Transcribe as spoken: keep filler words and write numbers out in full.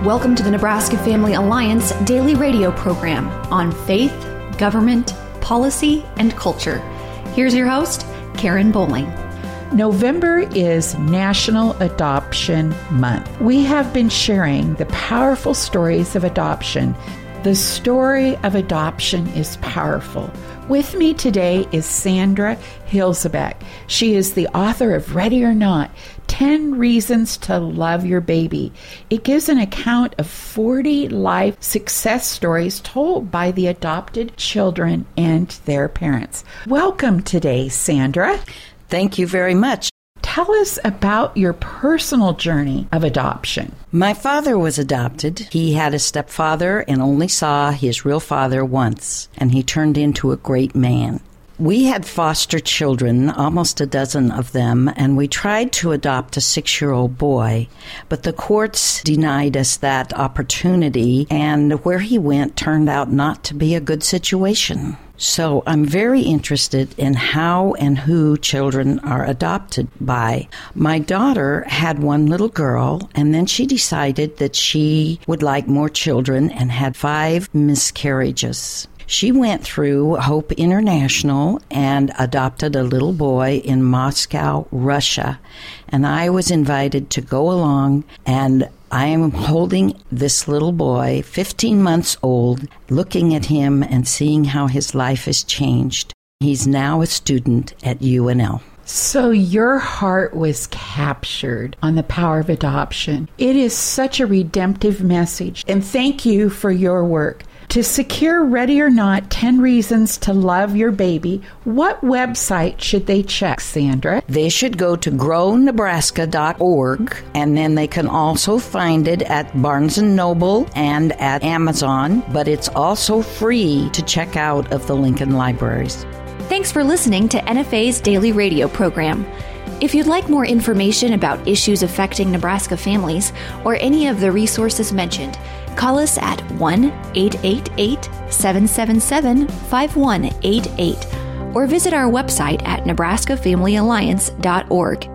Welcome to the Nebraska Family Alliance daily radio program on faith, government, policy, and culture. Here's your host, Karen Bowling. November is National Adoption Month. We have been sharing the powerful stories of adoption. The story of adoption is powerful. With me today is Sandra Hilzebeck. She is the author of Ready or Not, ten Reasons to Love Your Baby. It gives an account of forty life success stories told by the adopted children and their parents. Welcome today, Sandra. Thank you very much. Tell us about your personal journey of adoption. My father was adopted. He had a stepfather and only saw his real father once, and he turned into a great man. We had foster children, almost a dozen of them, and we tried to adopt a six-year-old boy, but the courts denied us that opportunity, and where he went turned out not to be a good situation. So I'm very interested in how and who children are adopted by. My daughter had one little girl, and then she decided that she would like more children and had five miscarriages. She went through Hope International and adopted a little boy in Moscow, Russia. And I was invited to go along, and I am holding this little boy, fifteen months old, looking at him and seeing how his life has changed. He's now a student at U N L. So your heart was captured on the power of adoption. It is such a redemptive message. And thank you for your work. To secure Ready or Not, ten Reasons to Love Your Baby, what website should they check, Sandra? They should go to grow nebraska dot org, and then they can also find it at Barnes and Noble and at Amazon, but it's also free to check out of the Lincoln Libraries. Thanks for listening to N F A's daily radio program. If you'd like more information about issues affecting Nebraska families or any of the resources mentioned, call us at one eight eight eight, seven seven seven, five one eight eight or visit our website at nebraska family alliance dot org.